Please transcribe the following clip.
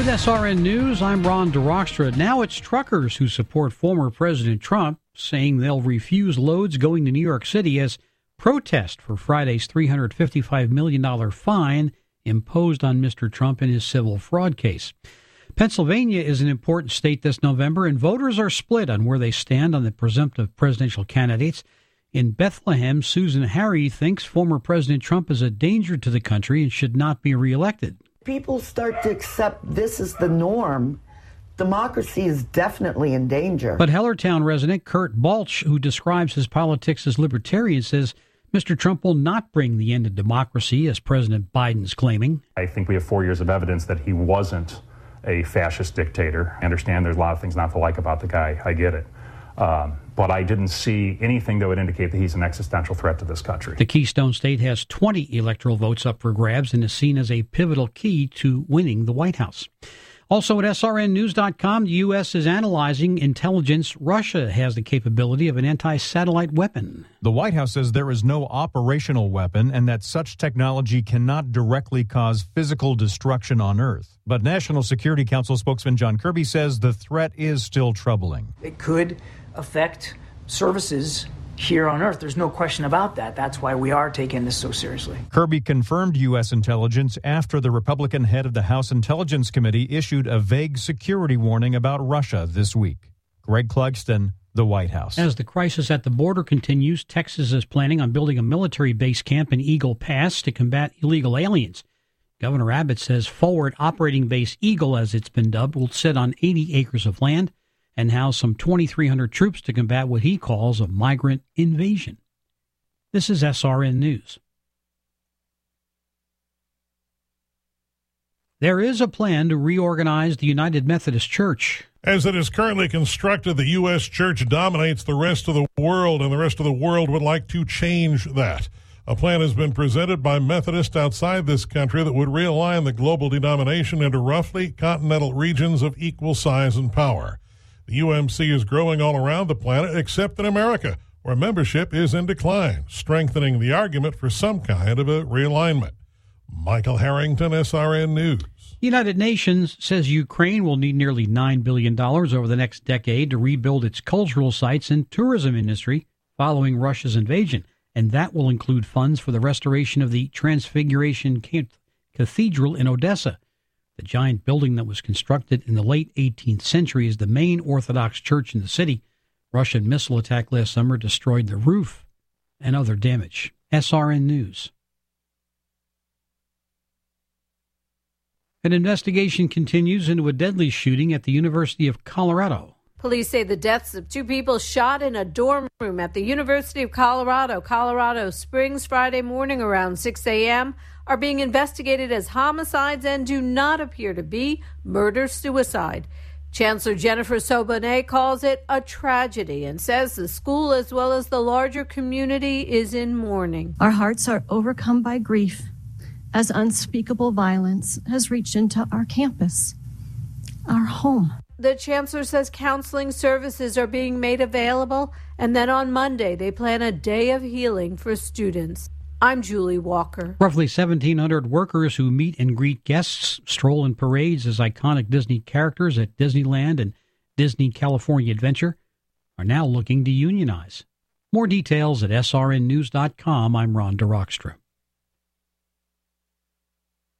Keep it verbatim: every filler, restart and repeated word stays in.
With S R N News, I'm Ron DeRockstra. Now it's truckers who support former President Trump, saying they'll refuse loads going to New York City as protest for Friday's three hundred fifty-five million dollars fine imposed on Mister Trump in his civil fraud case. Pennsylvania is an important state this November, and voters are split on where they stand on the presumptive presidential candidates. In Bethlehem, Susan Harry thinks former President Trump is a danger to the country and should not be reelected. People start to accept this as the norm. Democracy is definitely in danger. But Hellertown resident Kurt Balch, who describes his politics as libertarian, says Mister Trump will not bring the end of democracy, as President Biden's claiming. I think we have four years of evidence that he wasn't a fascist dictator. I understand there's a lot of things not to like about the guy. I get it. Um, but I didn't see anything that would indicate that he's an existential threat to this country. The Keystone State has twenty electoral votes up for grabs and is seen as a pivotal key to winning the White House. Also at S R N news dot com, the U S is analyzing intelligence Russia has the capability of an anti-satellite weapon. The White House says there is no operational weapon and that such technology cannot directly cause physical destruction on Earth. But National Security Council spokesman John Kirby says the threat is still troubling. It could affect services here on Earth. There's no question about that. That's why we are taking this so seriously. Kirby confirmed U S intelligence after the Republican head of the House Intelligence Committee issued a vague security warning about Russia this week. Greg Clugston, the White House. As the crisis at the border continues, Texas is planning on building a military base camp in Eagle Pass to combat illegal aliens. Governor Abbott says Forward Operating Base Eagle, as it's been dubbed, will sit on eighty acres of land and house some twenty-three hundred troops to combat what he calls a migrant invasion. This is S R N News. There is a plan to reorganize the United Methodist Church. As it is currently constructed, the U S church dominates the rest of the world, and the rest of the world would like to change that. A plan has been presented by Methodists outside this country that would realign the global denomination into roughly continental regions of equal size and power. The U M C is growing all around the planet except in America, where membership is in decline, strengthening the argument for some kind of a realignment. Michael Harrington, S R N News. United Nations says Ukraine will need nearly nine billion dollars over the next decade to rebuild its cultural sites and tourism industry following Russia's invasion, and that will include funds for the restoration of the Transfiguration Cathedral in Odessa. The giant building that was constructed in the late eighteenth century is the main Orthodox church in the city. Russian missile attack last summer destroyed the roof and other damage. S R N News. An investigation continues into a deadly shooting at the University of Colorado. Police say the deaths of two people shot in a dorm room at the University of Colorado, Colorado Springs, Friday morning around six a.m. are being investigated as homicides and do not appear to be murder-suicide. Chancellor Jennifer Sobonet calls it a tragedy and says the school as well as the larger community is in mourning. Our hearts are overcome by grief as unspeakable violence has reached into our campus, our home. The chancellor says counseling services are being made available, and then on Monday they plan a day of healing for students. I'm Julie Walker. Roughly seventeen hundred workers who meet and greet guests, stroll in parades as iconic Disney characters at Disneyland and Disney California Adventure are now looking to unionize. More details at S R N news dot com. I'm Ron DeRockstra.